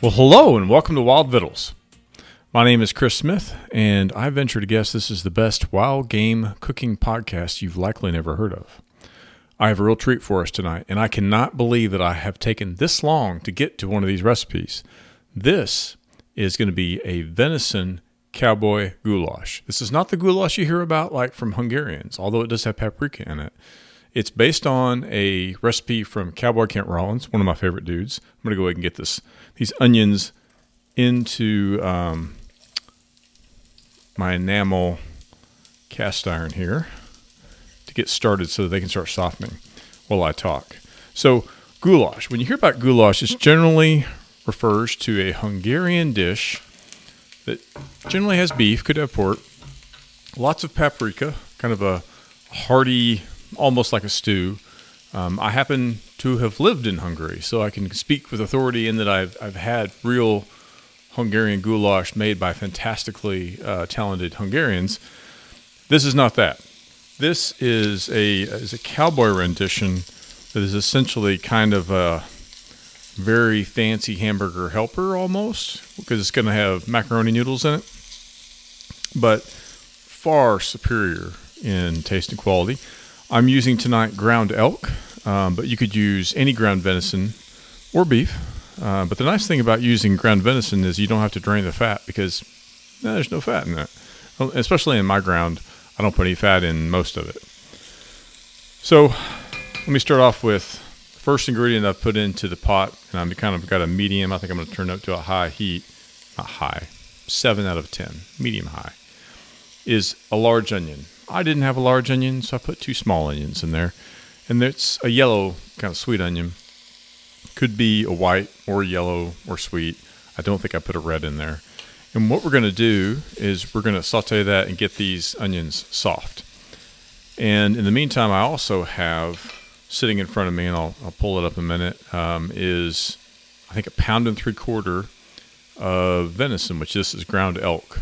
Well, hello and welcome to Wild Vittles. My name is Chris Smith, and I venture to guess this is the best wild game cooking podcast you've likely never heard of. I have a real treat for us tonight, and I cannot believe that I have taken this long to get to one of these recipes. This is going to be a venison cowboy goulash. This is not the goulash you hear about like from Hungarians, although it does have paprika in it. It's based on a recipe from Cowboy Kent Rollins, one of my favorite dudes. I'm going to go ahead and get these onions into my enamel cast iron here to get started so that they can start softening while I talk. So goulash, when you hear about goulash, it generally refers to a Hungarian dish that generally has beef, could have pork, lots of paprika, kind of a hearty, almost like a stew. I happen to have lived in Hungary, so I can speak with authority in that I've had real Hungarian goulash made by fantastically talented Hungarians. This is not that. This is a cowboy rendition that is essentially kind of a very fancy hamburger helper almost, because it's going to have macaroni noodles in it, but far superior in taste and quality. I'm using tonight ground elk, but you could use any ground venison or beef. But the nice thing about using ground venison is you don't have to drain the fat because there's no fat in it. Especially in my ground, I don't put any fat in most of it. So let me start off with the first ingredient I've put into the pot, and I've kind of got a medium. I think I'm going to turn it up to a high heat. Not high, 7 out of 10, medium high, is a large onion. I didn't have a large onion, so I put 2 small onions in there. And it's a yellow kind of sweet onion. Could be a white or yellow or sweet. I don't think I put a red in there. And what we're going to do is we're going to saute that and get these onions soft. And in the meantime, I also have sitting in front of me, and I'll pull it up in a minute, is I think 1.75 pounds of venison, which this is ground elk.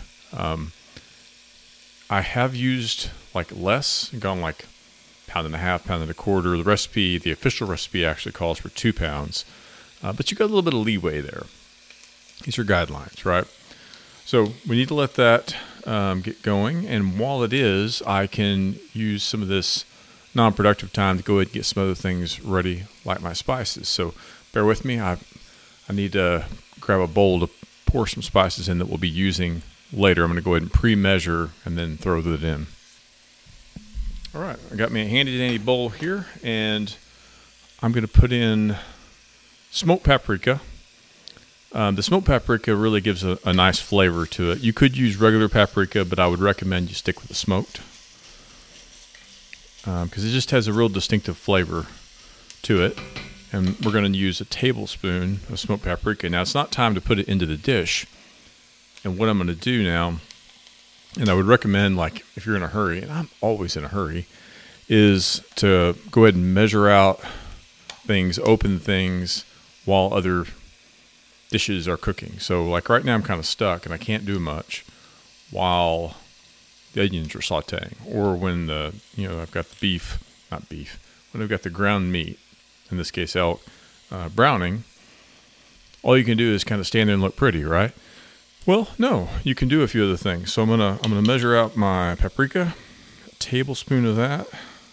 I have used like less, gone like 1.5 pounds, 1.25 pounds. The recipe, the official recipe actually calls for 2 pounds, but you got a little bit of leeway there. These are guidelines, right? So we need to let that get going, and while it is, I can use some of this non-productive time to go ahead and get some other things ready, like my spices. So bear with me. I need to grab a bowl to pour some spices in that we'll be using later. I'm going to go ahead and pre-measure and then throw that in. All right, I got me a handy-dandy bowl here, and I'm going to put in smoked paprika. The smoked paprika really gives a nice flavor to it. You could use regular paprika, but I would recommend you stick with the smoked because it just has a real distinctive flavor to it. And we're going to use a tablespoon of smoked paprika. Now, it's not time to put it into the dish. And what I'm going to do now, and I would recommend, like, if you're in a hurry, and I'm always in a hurry, is to go ahead and measure out things, open things while other dishes are cooking. So, like right now, I'm kind of stuck, and I can't do much while the onions are sauteing. Or when I've got the when I've got the ground meat, in this case elk, browning, all you can do is kind of stand there and look pretty, right? Well, no, you can do a few other things. So I'm gonna measure out my paprika. A tablespoon of that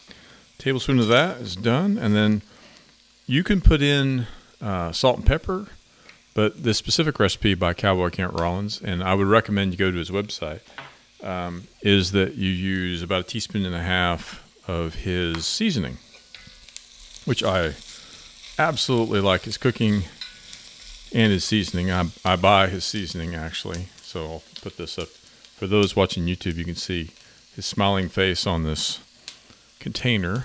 is done, and then you can put in salt and pepper. But this specific recipe by Cowboy Kent Rollins, and I would recommend you go to his website, is that you use about 1.5 teaspoons of his seasoning, which I absolutely like his cooking and his seasoning. I buy his seasoning, actually. So I'll put this up. For those watching YouTube, you can see his smiling face on this container.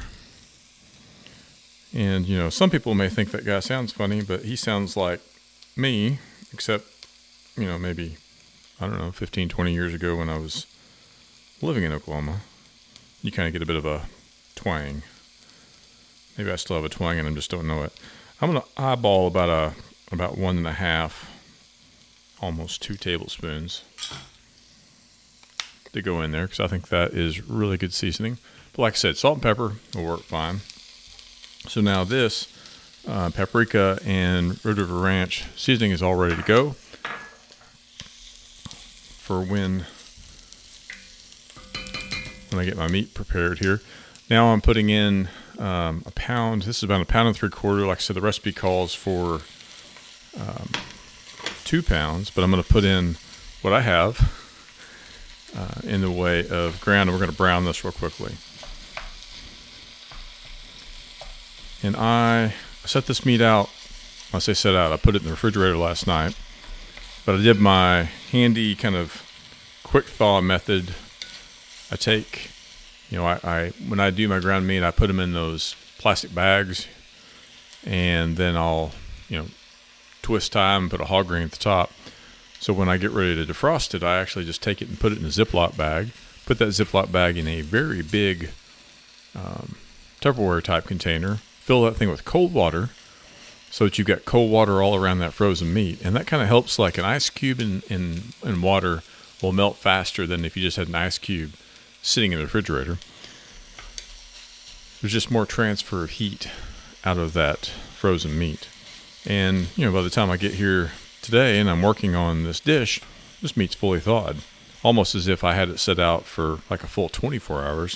And, some people may think that guy sounds funny, but he sounds like me, except, maybe, 15, 20 years ago when I was living in Oklahoma. You kind of get a bit of a twang. Maybe I still have a twang and I just don't know it. I'm going to eyeball about 1.5, almost 2 tablespoons to go in there because I think that is really good seasoning. But like I said, salt and pepper will work fine. So now this paprika and Red River Ranch seasoning is all ready to go for when I get my meat prepared here. Now I'm putting in a pound. This is about 1.75 pounds. Like I said, the recipe calls for 2 pounds, but I'm going to put in what I have in the way of ground, and we're going to brown this real quickly. And I set this meat out. When I say set out, I put it in the refrigerator last night, but I did my handy kind of quick thaw method. I take, I when I do my ground meat, I put them in those plastic bags, and then I'll, twist tie them and put a hog ring at the top. So when I get ready to defrost it, I actually just take it and put it in a Ziploc bag. Put that Ziploc bag in a very big Tupperware type container. Fill that thing with cold water so that you've got cold water all around that frozen meat. And that kind of helps, like an ice cube in water will melt faster than if you just had an ice cube sitting in the refrigerator. There's just more transfer of heat out of that frozen meat. And, by the time I get here today and I'm working on this dish, this meat's fully thawed. Almost as if I had it set out for like a full 24 hours,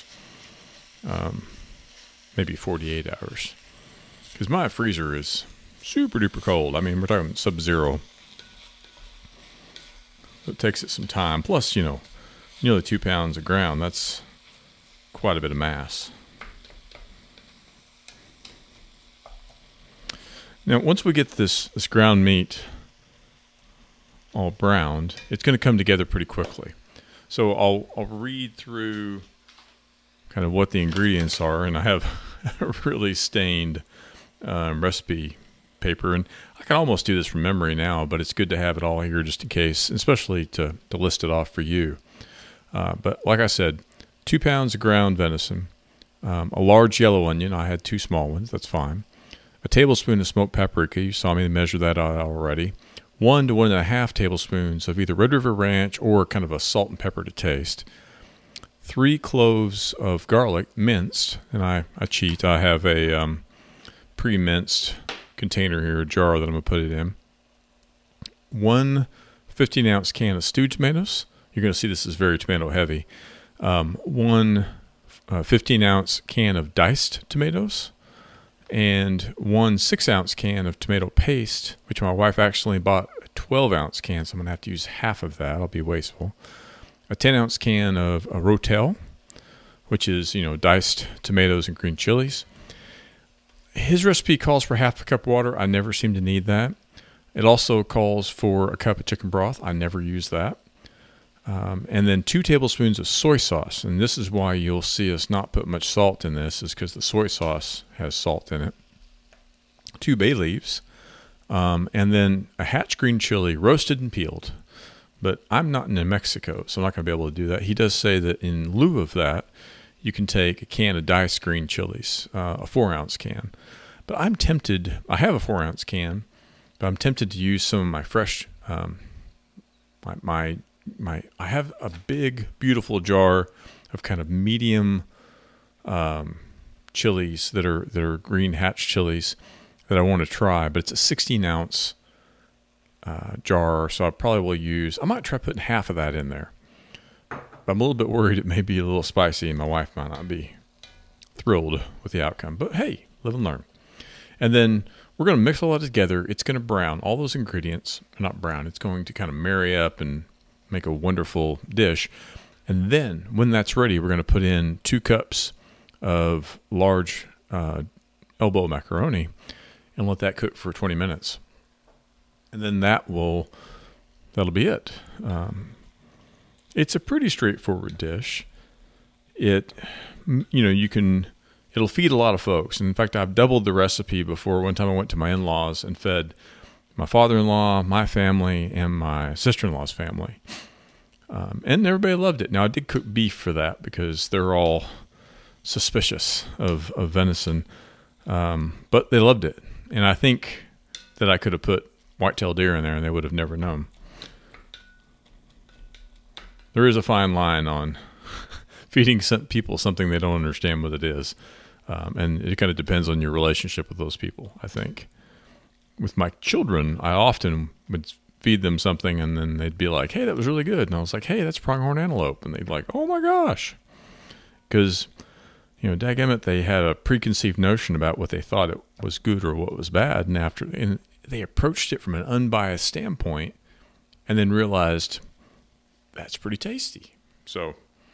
maybe 48 hours. Because my freezer is super duper cold. I mean, we're talking sub-zero. It takes it some time. Plus, nearly 2 pounds of ground. That's quite a bit of mass. Now, once we get this ground meat all browned, it's going to come together pretty quickly. So I'll read through kind of what the ingredients are, and I have a really stained recipe paper, and I can almost do this from memory now, but it's good to have it all here just in case, especially to list it off for you. But like I said, 2 pounds of ground venison, a large yellow onion. I had 2 small ones. That's fine. A tablespoon of smoked paprika. You saw me measure that out already. 1 to 1.5 tablespoons of either Red River Ranch or kind of a salt and pepper to taste. 3 cloves of garlic, minced, and I cheat. I have a pre-minced container here, a jar that I'm going to put it in. 1 15-ounce can of stewed tomatoes. You're going to see this is very tomato heavy. 1 15-ounce can of diced tomatoes. And 1 6-ounce can of tomato paste, which my wife actually bought a 12-ounce can, so I'm going to have to use half of that. I'll be wasteful. A 10-ounce can of Rotel, which is, diced tomatoes and green chilies. His recipe calls for half a cup of water. I never seem to need that. It also calls for a cup of chicken broth. I never use that. And then 2 tablespoons of soy sauce. And this is why you'll see us not put much salt in this, is because the soy sauce has salt in it. 2 bay leaves. And then a Hatch green chili, roasted and peeled. But I'm not in New Mexico, so I'm not going to be able to do that. He does say that in lieu of that, you can take a can of diced green chilies, a 4-ounce can. But I'm tempted, I have a 4-ounce can, but I'm tempted to use some of my fresh, I have a big, beautiful jar of kind of medium chilies that are green Hatch chilies that I want to try, but it's a 16-ounce jar, so I probably will use, I might try putting half of that in there. I'm a little bit worried it may be a little spicy, and my wife might not be thrilled with the outcome. But hey, live and learn. And then we're going to mix all that together. It's going to brown. All those ingredients are not brown. It's going to kind of marry up and make a wonderful dish. And then when that's ready, we're going to put in 2 cups of large elbow macaroni and let that cook for 20 minutes. And then that'll be it. It's a pretty straightforward dish. It'll feed a lot of folks. In fact, I've doubled the recipe before. One time I went to my in-laws and fed my father-in-law, my family, and my sister-in-law's family. And everybody loved it. Now, I did cook beef for that because they're all suspicious of venison. But they loved it. And I think that I could have put whitetail deer in there and they would have never known. There is a fine line on feeding some people something they don't understand what it is. And it kind of depends on your relationship with those people, I think. With my children, I often would feed them something and then they'd be like, hey, that was really good. And I was like, hey, that's pronghorn antelope. And they'd be like, oh my gosh. Because, dadgummit, they had a preconceived notion about what they thought it was good or what was bad. And they approached it from an unbiased standpoint and then realized that's pretty tasty. So,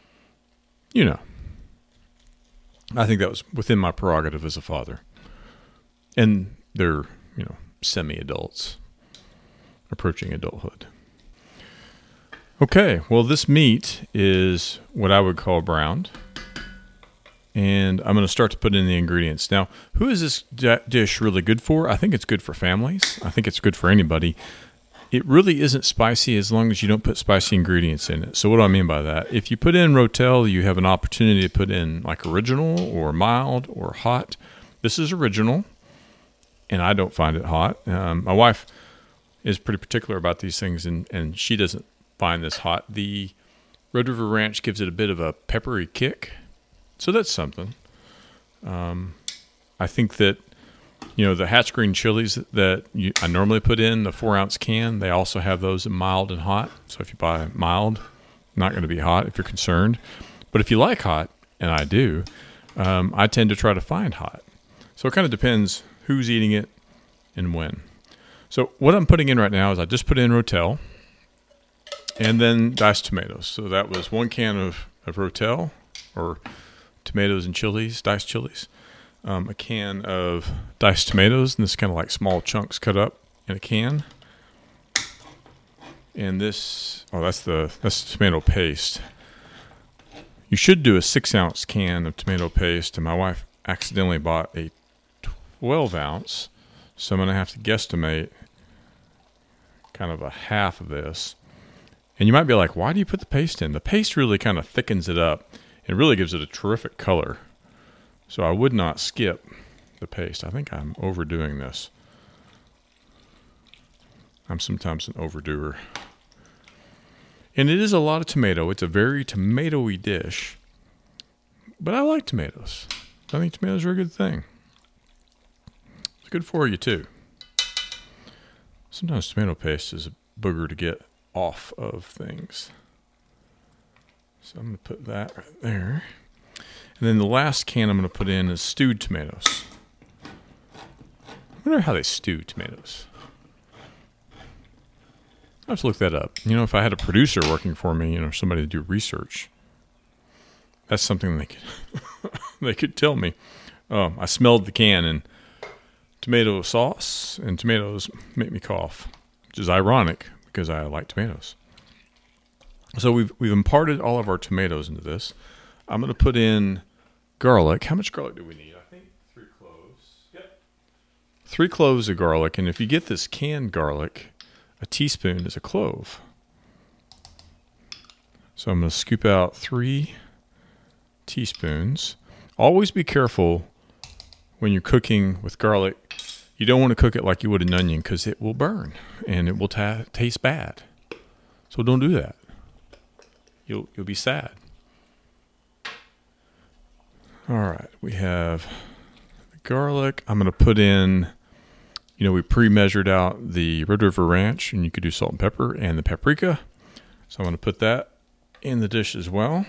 I think that was within my prerogative as a father. And they're, semi-adults approaching adulthood. Okay, well, this meat is what I would call browned. And I'm going to start to put in the ingredients. Now, who is this dish really good for? I think it's good for families. I think it's good for anybody. It really isn't spicy as long as you don't put spicy ingredients in it. So what do I mean by that? If you put in Rotel, you have an opportunity to put in like original or mild or hot. This is original, and I don't find it hot. My wife is pretty particular about these things, and she doesn't find this hot. The Red River Ranch gives it a bit of a peppery kick. So that's something. I think that, the Hatch Green chilies that I normally put in the 4-ounce can, they also have those in mild and hot. So if you buy mild, not going to be hot if you're concerned. But if you like hot, and I do, I tend to try to find hot. So it kind of depends who's eating it and when. So what I'm putting in right now is I just put in Rotel and then diced tomatoes. So that was 1 can of Rotel, or tomatoes and chilies, diced chilies, a can of diced tomatoes, and this is kind of like small chunks cut up in a can. And this, that's the tomato paste. You should do a 6-ounce can of tomato paste, and my wife accidentally bought a 12-ounce, so I'm going to have to guesstimate kind of a half of this. And you might be like, why do you put the paste in? The paste really kind of thickens it up. It really gives it a terrific color. So I would not skip the paste. I think I'm overdoing this. I'm sometimes an overdoer. And it is a lot of tomato. It's a very tomatoey dish. But I like tomatoes. I think tomatoes are a good thing. It's good for you too. Sometimes tomato paste is a booger to get off of things. So I'm going to put that right there. And then the last can I'm going to put in is stewed tomatoes. I wonder how they stew tomatoes. I have to look that up. If I had a producer working for me, somebody to do research, that's something they could tell me. I smelled the can and tomato sauce and tomatoes make me cough, which is ironic because I like tomatoes. So we've imparted all of our tomatoes into this. I'm going to put in garlic. How much garlic do we need? I think 3 cloves. Yep. 3 cloves of garlic. And if you get this canned garlic, a teaspoon is a clove. So I'm going to scoop out 3 teaspoons. Always be careful when you're cooking with garlic. You don't want to cook it like you would an onion because it will burn and it will taste bad. So don't do that. You'll be sad. All right, we have the garlic. I'm going to put in, we pre-measured out the Red River Ranch, and you could do salt and pepper and the paprika. So I'm going to put that in the dish as well.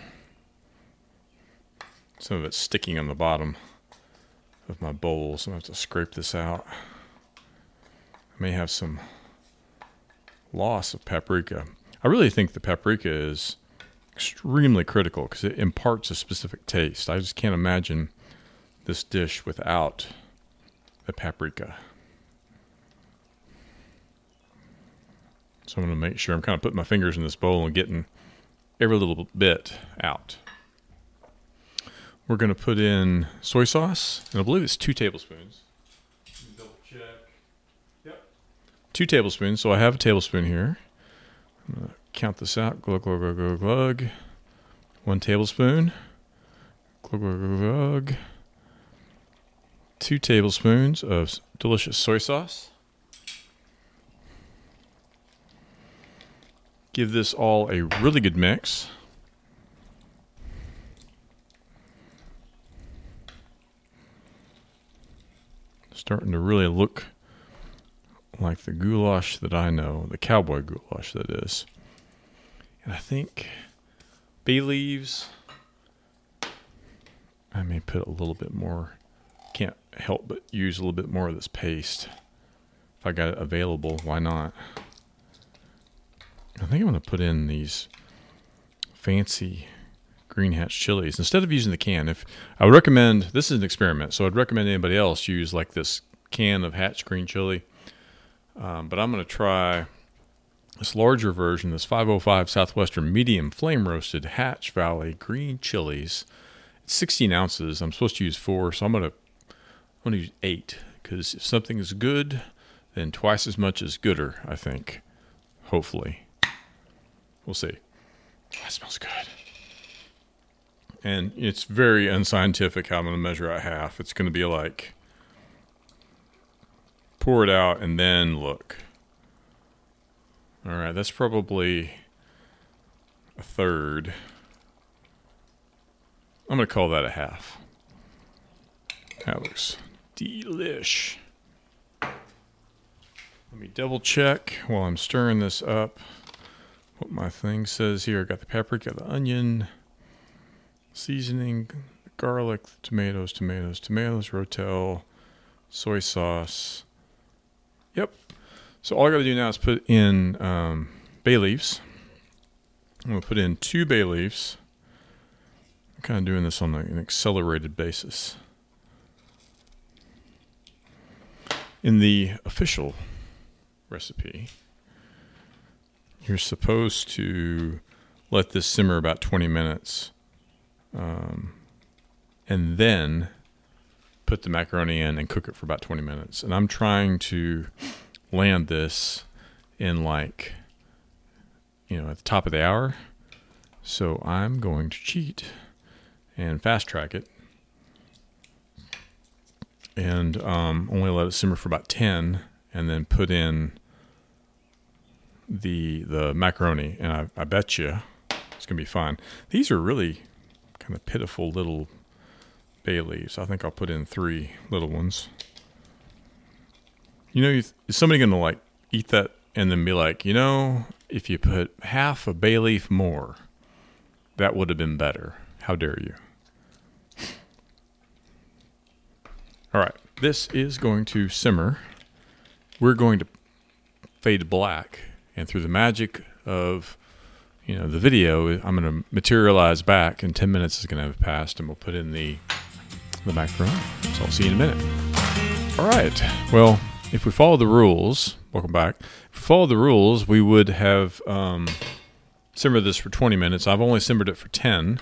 Some of it's sticking on the bottom of my bowl, so I'm going to have to scrape this out. I may have some loss of paprika. I really think the paprika is extremely critical because it imparts a specific taste. I just can't imagine this dish without the paprika. So I'm going to make sure I'm kind of putting my fingers in this bowl and getting every little bit out. We're going to put in soy sauce, and I believe it's 2 tablespoons. Double check. Yep. 2 tablespoons, so I have a tablespoon here. I'm going to count this out. Glug, glug, glug, glug, glug. 1 tablespoon. Glug, glug, glug, glug. 2 tablespoons of delicious soy sauce. Give this all a really good mix. Starting to really look like the goulash that I know, the cowboy goulash that is. And I think bay leaves, I may put a little bit more. Can't help but use a little bit more of this paste. If I got it available, why not? I think I'm going to put in these fancy Green Hatch chilies instead of using the can. If I would recommend, this is an experiment, so I'd recommend anybody else use like this can of Hatch green chili. But I'm going to try this larger version, this 505 Southwestern medium flame roasted Hatch Valley green chilies. It's 16 ounces. I'm supposed to use 4, so I'm going to use 8, because if something is good, then twice as much is gooder, I think. Hopefully. We'll see. That smells good. And it's very unscientific how I'm going to measure out half. It's going to be like, pour it out and then look. All right, that's probably a third. I'm going to call that a half. That looks delish. Let me double check while I'm stirring this up what my thing says here. I got the paprika, the onion, seasoning, garlic, tomatoes, Rotel, soy sauce. Yep. So all I got to do now is put in bay leaves. I'm going to put in 2 bay leaves. I'm kind of doing this on an accelerated basis. In the official recipe, you're supposed to let this simmer about 20 minutes and then put the macaroni in and cook it for about 20 minutes. And I'm trying to land this in at the top of the hour. So I'm going to cheat and fast track it and only let it simmer for about 10 and then put in the macaroni. And I bet you it's going to be fine. These are really kind of pitiful little bay leaves. I think I'll put in 3 little ones. Is somebody going to eat that and then be like, if you put half a bay leaf more, that would have been better. How dare you? All right, this is going to simmer. We're going to fade black, and through the magic of the video, I'm going to materialize back, and 10 minutes is going to have passed, and we'll put in the macaroni. So I'll see you in a minute. All right. Well, if we follow the rules, welcome back. If we follow the rules, we would have simmered this for 20 minutes. I've only simmered it for 10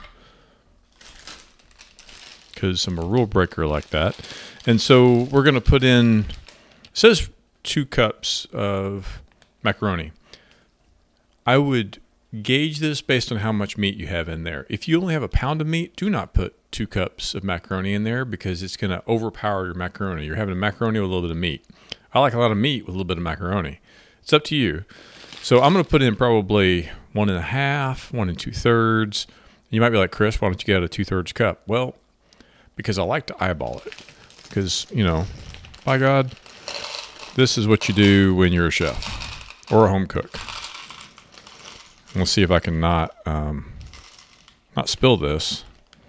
because I'm a rule breaker like that. And so we're going to put in, it says 2 cups of macaroni. I would gauge this based on how much meat you have in there. If you only have a pound of meat, do not put 2 cups of macaroni in there because it's going to overpower your macaroni. You're having a macaroni with a little bit of meat. I like a lot of meat with a little bit of macaroni. It's up to you. So I'm going to put in probably 1.5, 1 2/3. You might be like, Chris, why don't you get a 2/3 cup? Well, because I like to eyeball it. Because, by God, this is what you do when you're a chef or a home cook. We'll see if I can not spill this.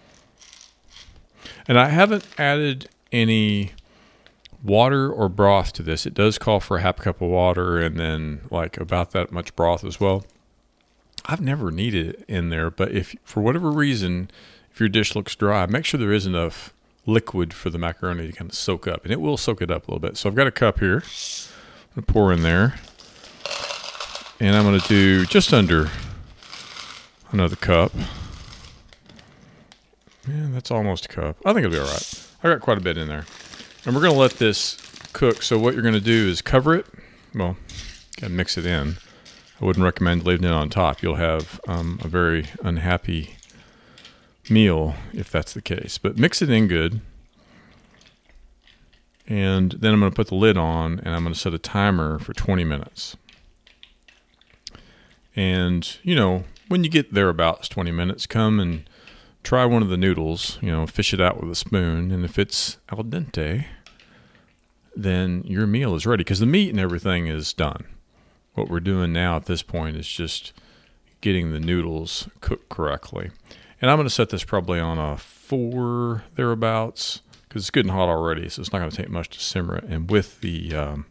And I haven't added any water or broth to this. It does call for a half cup of water and then about that much broth as well. I've never needed it in there, but if for whatever reason, if your dish looks dry, make sure there is enough liquid for the macaroni to kind of soak up, and it will soak it up a little bit. So I've got a cup here. I'm going to pour in there, and I'm going to do just under another cup. Yeah, that's almost a cup. I think it'll be all right. I got quite a bit in there. And we're going to let this cook. So what you're going to do is cover it. Well, got to mix it in. I wouldn't recommend leaving it on top. You'll have a very unhappy meal if that's the case. But mix it in good. And then I'm going to put the lid on, and I'm going to set a timer for 20 minutes. And, when you get thereabouts 20 minutes, come and try one of the noodles, fish it out with a spoon. And if it's al dente, then your meal is ready because the meat and everything is done. What we're doing now at this point is just getting the noodles cooked correctly. And I'm going to set this probably on a 4 thereabouts because it's good and hot already, so it's not going to take much to simmer it. And with the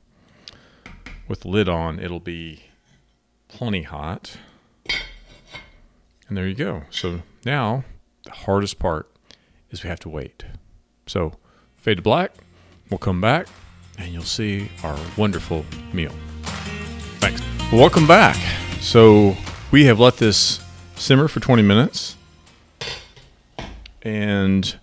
lid on, it'll be plenty hot. And there you go. So now the hardest part is we have to wait. So fade to black. We'll come back and you'll see our wonderful meal. Thanks. Well, welcome back. So we have let this simmer for 20 minutes. And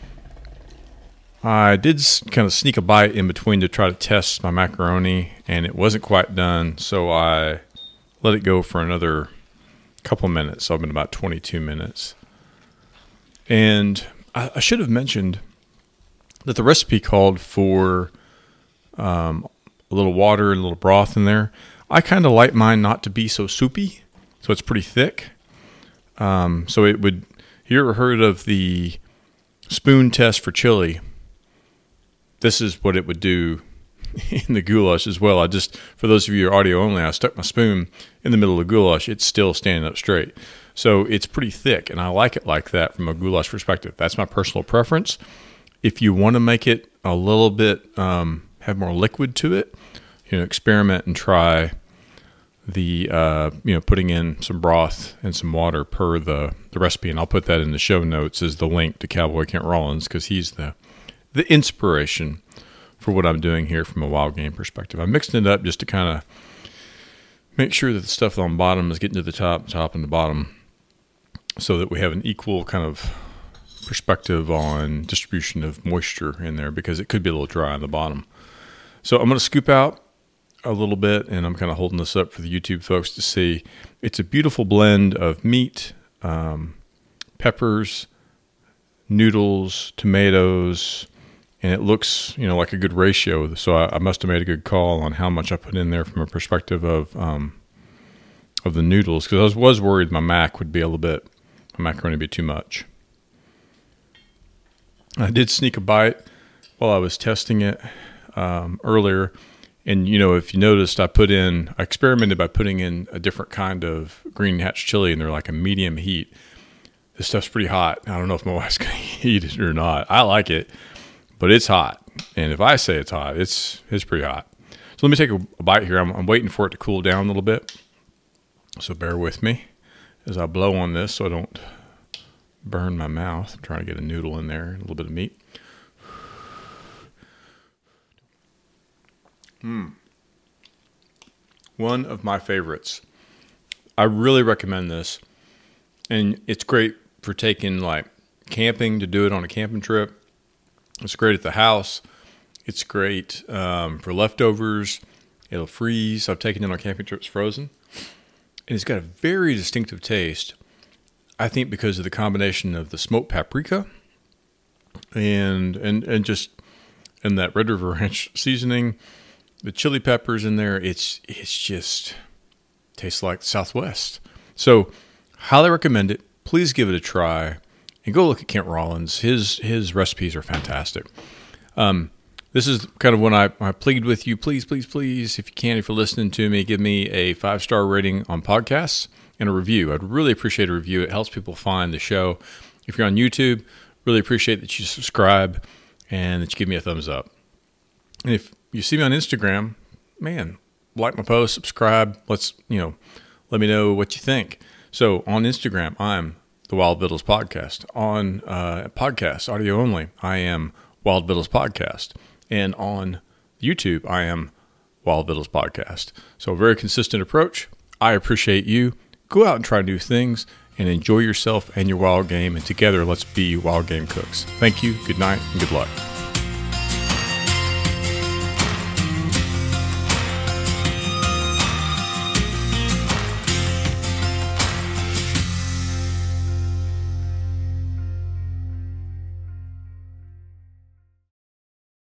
I did kind of sneak a bite in between to try to test my macaroni, and it wasn't quite done, so I let it go for another couple minutes. So I've been about 22 minutes. And I should have mentioned that the recipe called for a little water and a little broth in there. I kind of like mine not to be so soupy, so it's pretty thick. So it would... You ever heard of the spoon test for chili? This is what it would do in the goulash as well. For those of you who are audio only, I stuck my spoon in the middle of the goulash. It's still standing up straight. So it's pretty thick, and I like it like that from a goulash perspective. That's my personal preference. If you want to make it a little bit, have more liquid to it, experiment and try the putting in some broth and some water per the recipe, and I'll put that in the show notes as the link to Cowboy Kent Rollins because he's the inspiration for what I'm doing here from a wild game perspective. I'm mixing it up just to kind of make sure that the stuff on the bottom is getting to the top and the bottom so that we have an equal kind of perspective on distribution of moisture in there because it could be a little dry on the bottom. So I'm going to scoop out a little bit, and I'm kind of holding this up for the YouTube folks to see. It's a beautiful blend of meat, peppers, noodles, tomatoes, and it looks, like a good ratio. So I must have made a good call on how much I put in there from a perspective of the noodles, because I was worried my macaroni would be too much. I did sneak a bite while I was testing it earlier. And, if you noticed, I experimented by putting in a different kind of green hatch chili, and they're like a medium heat. This stuff's pretty hot. I don't know if my wife's going to eat it or not. I like it, but it's hot. And if I say it's hot, it's pretty hot. So let me take a bite here. I'm waiting for it to cool down a little bit. So bear with me as I blow on this so I don't burn my mouth. I'm trying to get a noodle in there, a little bit of meat. One of my favorites. I really recommend this. And it's great for taking camping, to do it on a camping trip. It's great at the house. It's great for leftovers. It'll freeze. I've taken it on camping trips frozen. And it's got a very distinctive taste. I think because of the combination of the smoked paprika and that Red River Ranch seasoning. The chili peppers in there, it's just tastes like the Southwest. So, highly recommend it. Please give it a try, and go look at Kent Rollins. His recipes are fantastic. This is kind of when I plead with you, please, if you can, if you're listening to me, give me a 5-star rating on podcasts and a review. I'd really appreciate a review. It helps people find the show. If you're on YouTube, really appreciate that you subscribe and that you give me a thumbs up. And if you see me on Instagram, man, like my post, subscribe. Let me know what you think. So on Instagram, I'm the Wild Vittles Podcast. On podcasts, audio only, I am Wild Vittles Podcast. And on YouTube, I am Wild Vittles Podcast. So a very consistent approach. I appreciate you. Go out and try new things and enjoy yourself and your wild game. And together, let's be wild game cooks. Thank you. Good night and good luck.